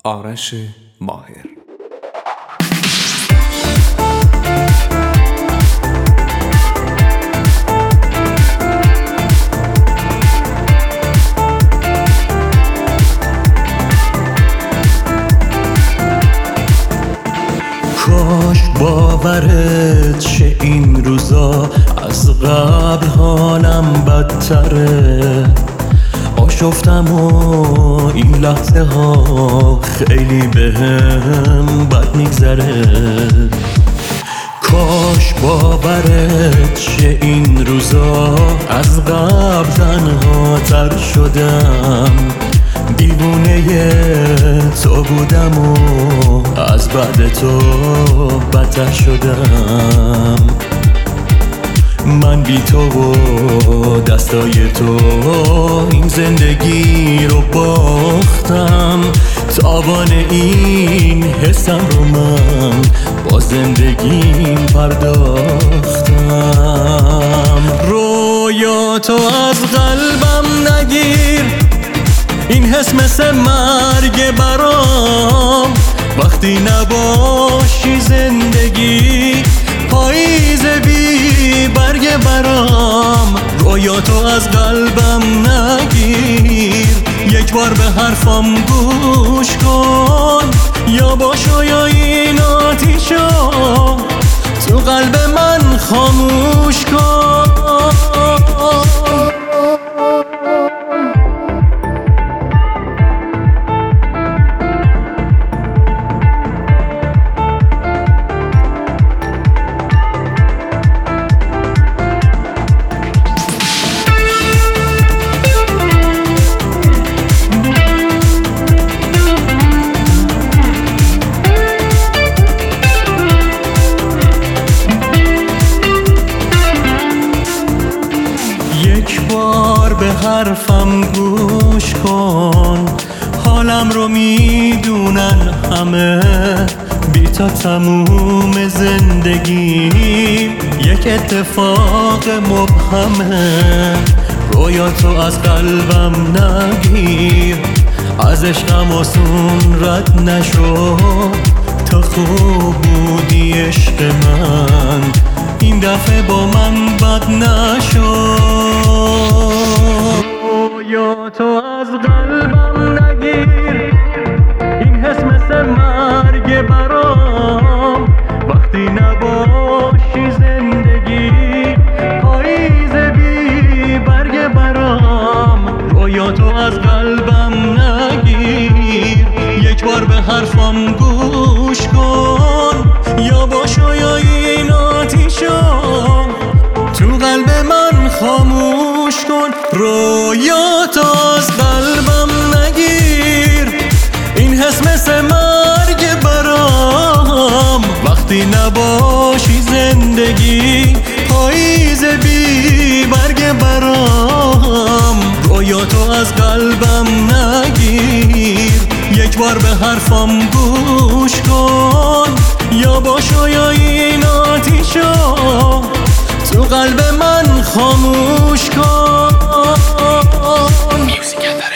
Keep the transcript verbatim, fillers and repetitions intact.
آرش ماهر. کاش باورت شه این روزا از قبل حالم بدتره، آشفتم و این لحظه ها خیلی بهم بد میگذره. کاش باورت شه این روزا از قبل تنها تر شدم، دیوونه تو بودم و از بعد تو بدتر شدم. من بی تو و دستای تو این زندگی رو باختم، تاوان این حسم رو من با زندگیم پرداختم. رویا تو از قلبم نگیر، این حس مثل مرگ برام، وقتی نباشی زندگی پاییز بی برگ برام. رویا تو از قلبم نگیر، یک بار به حرفم گوش کن، یا باشو یا این آتیشو تو قلب من خاموش کن. یک بار به حرفم گوش کن، حالم رو میدونن همه، بی تا تموم زندگی یک اتفاق مبهمه. رویا تو از قلبم نگیر، از عشقم آسون رد نشو، تا خوب بودی عشق من این دفعه با من بد نشو. رویا تو از قلبم نگیر، این حس مثل مرگ برام، وقتی نباشی زندگی پاییز بی برگ برام. رویا تو از قلبم نگیر، یک بار به حرفم گوش کن، یا باشو یا این آتیشو تو قلب من خاموش کن. رویا تو از قلبم نگیر، این حس مثل مرگ برام، وقتی نباشی زندگی پاییز بی برگ برام. رویا تو از قلبم نگیر، یک بار به حرفم گوش کن، یا باشو یا این آتیشو تو قلب من خاموش کن.